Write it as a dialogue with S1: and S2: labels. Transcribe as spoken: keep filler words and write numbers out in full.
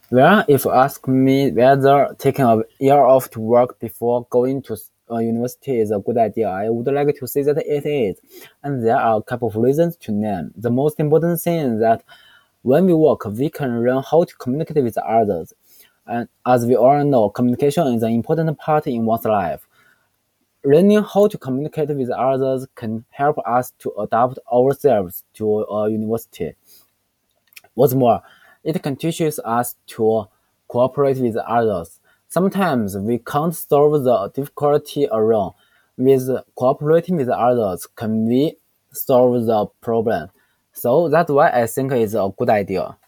S1: Well, if you ask me whether taking a year off to work before going to a university is a good idea, I would like to say that it is. And there are a couple of reasons to name. The most important thing is that when we work, we can learn how to communicate with others. And as we all know, communication is an important part in one's life. Learning how to communicate with others can help us to adapt ourselves to a university. What's more, it can teach us to cooperate with others. Sometimes we can't solve the difficulty alone. With cooperating with others, can we solve the problem? So that's why I think it's a good idea.